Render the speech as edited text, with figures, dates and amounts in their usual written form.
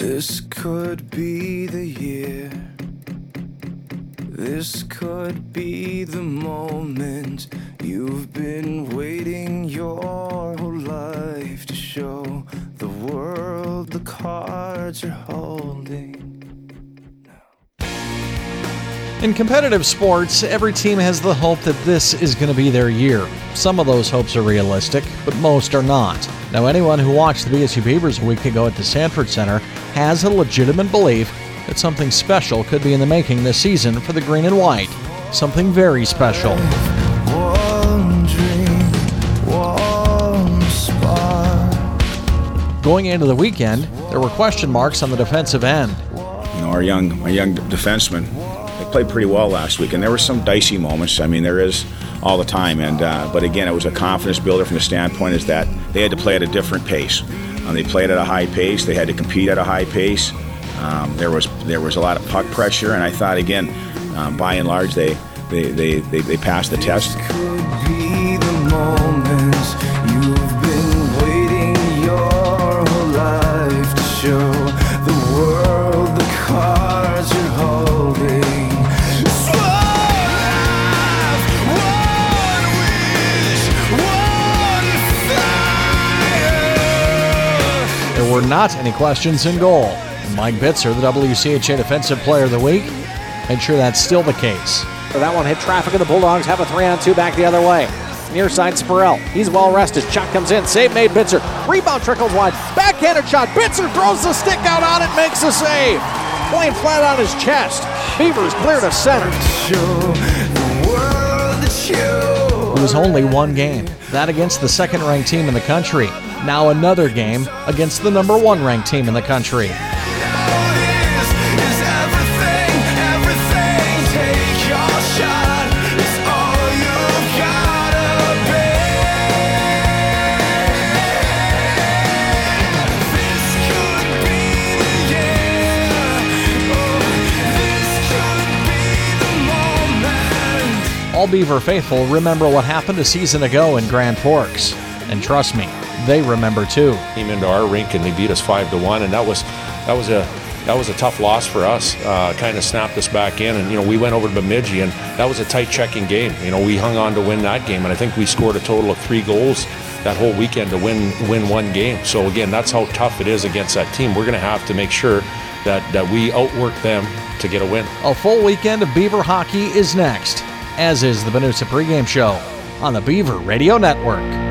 This could be the year. This could be the moment you've been waiting your whole life to show the world the cards you're holding. In competitive sports, every team has the hope that this is going to be their year. Some of those hopes are realistic, but most are not. Now, anyone who watched the BSU Beavers a week ago at the Sanford Center has a legitimate belief that something special could be in the making this season for the Green and White. Something very special. One dream, one spark. Going into the weekend, there were question marks on the defensive end. You know, our young defensemen, they played pretty well last week, and there were some dicey moments. I mean, there is all the time, and but again, it was a confidence builder from the standpoint is that they had to play at a different pace. They played at a high pace. They had to compete at a high pace. There was a lot of puck pressure, and I thought again, by and large, they passed the test. This could be the moment you've been waiting your whole life to show the world the cards you're holding. It's one life, one wish, one fire. There were not any questions in goal. And Mike Bitzer, the WCHA Defensive Player of the Week, made sure that's still the case. That one hit traffic, and the Bulldogs have a 3-on-2 back the other way. Near side, Spurrell. He's well rested. Shot comes in. Save made, Bitzer. Rebound trickles wide. Backhanded shot. Bitzer throws the stick out on it, makes a save. Playing flat on his chest. Beavers clear to center. It was only one game. That against the second-ranked team in the country. Now another game against the number 1 ranked team in the country. All Beaver faithful remember what happened a season ago in Grand Forks. And trust me, they remember too. Came into our rink and they beat us 5-1, and that was a tough loss for us. Kind of snapped us back in, and we went over to Bemidji, and that was a tight checking game. We hung on to win that game, and I think we scored a total of 3 goals that whole weekend to win one game. So again, that's how tough it is against that team. We're going to have to make sure that we outwork them to get a win. A full weekend of Beaver hockey is next, as is the Benusa pregame show on the Beaver Radio Network.